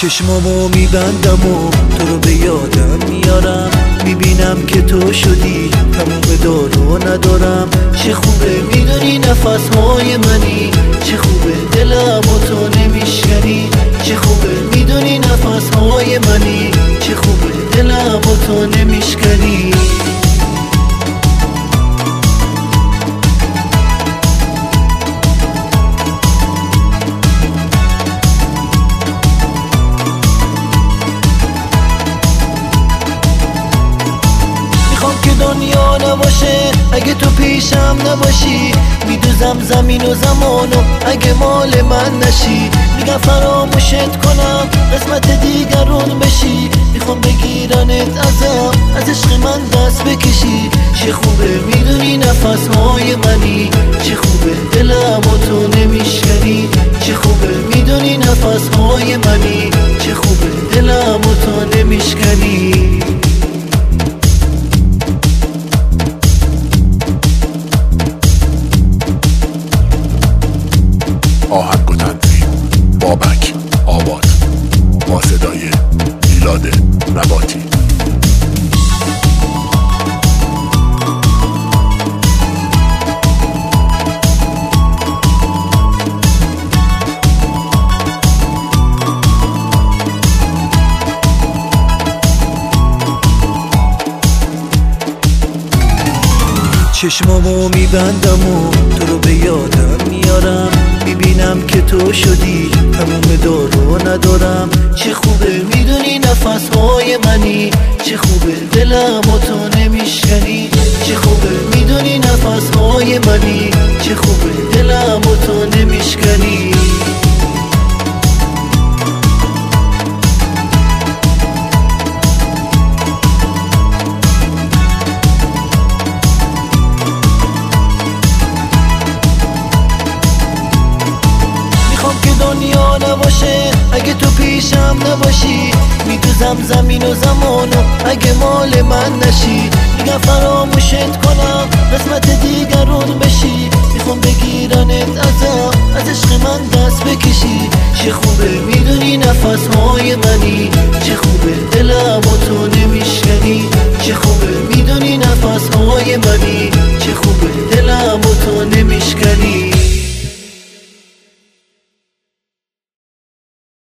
چشمامو میبندم و تو رو به یادم میارم، میبینم که تو شدی تموم دارو ندارم. چه خوبه میدونی نفسهای منی، چه خوبه دلم و تو نمیشکنی. چه خوبه میدونی نفسهای منی، چه خوبه دلم و تو نمیشکنی. که دنیا نباشه اگه تو پیشم نباشی، میدوزم زمین و زمانو اگه مال من نشی. میگم فراموشت کنم قسمت دیگرون بشی، میخوام بگیرنت ازم از عشق من دست بکشی. چه خوبه میدونی نفسهای منی، چه خوبه دلم و تو نمیشکنی. چه خوبه میدونی نفسهای منی، چه خوبه دلم و تو نمیشکنی. آهنگ و تنظیم بابک آباد با صدای میلاد نباتی. چشمامو میبندم و تو رو به یادم میارم، میبینم که تو شدی تموم دارو ندارم. چه خوبه میدونی نفسهای منی، چه خوبه دلم و تو نمیشکنی. چه خوبه میدونی نفسهای منی، چه خوبه دلم و تو نمیشکنی. دنیا نباشه اگه تو پیشم نباشی، میدوزم زمین و زمانو اگه مال من نشی. میگم فراموشت کنم قسمت دیگرون بشی، میخوام بگیرنت ازم از عشق من دست بکشی. چه خوبه میدونی نفسهای منی، چه خوبه دلم و